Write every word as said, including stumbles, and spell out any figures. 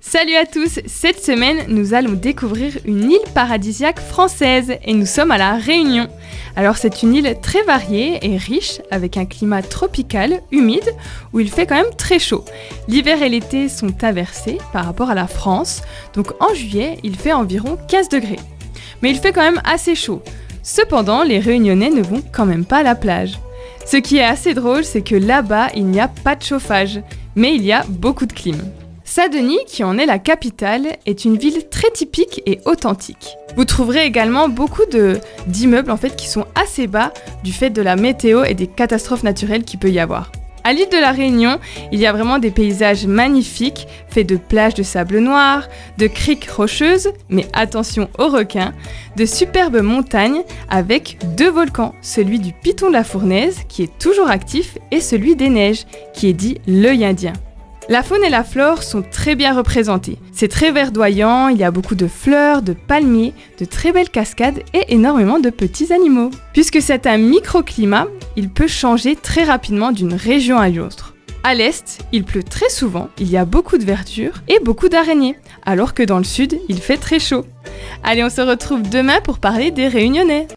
Salut à tous, cette semaine nous allons découvrir une île paradisiaque française et nous sommes à La Réunion. Alors c'est une île très variée et riche avec un climat tropical, humide, où il fait quand même très chaud. L'hiver et l'été sont inversés par rapport à la France, donc en juillet il fait environ quinze degrés. Mais il fait quand même assez chaud. Cependant, les Réunionnais ne vont quand même pas à la plage. Ce qui est assez drôle, c'est que là-bas il n'y a pas de chauffage, mais il y a beaucoup de clim. Saint-Denis, qui en est la capitale, est une ville très typique et authentique. Vous trouverez également beaucoup de, d'immeubles en fait, qui sont assez bas du fait de la météo et des catastrophes naturelles qu'il peut y avoir. À l'île de la Réunion, il y a vraiment des paysages magnifiques, faits de plages de sable noir, de criques rocheuses, mais attention aux requins, de superbes montagnes avec deux volcans, celui du Piton de la Fournaise, qui est toujours actif, et celui des Neiges, qui est dit l'œil indien. La faune et la flore sont très bien représentées. C'est très verdoyant, il y a beaucoup de fleurs, de palmiers, de très belles cascades et énormément de petits animaux. Puisque c'est un microclimat, il peut changer très rapidement d'une région à l'autre. À l'est, il pleut très souvent, il y a beaucoup de verdure et beaucoup d'araignées, alors que dans le sud, il fait très chaud. Allez, on se retrouve demain pour parler des Réunionnais.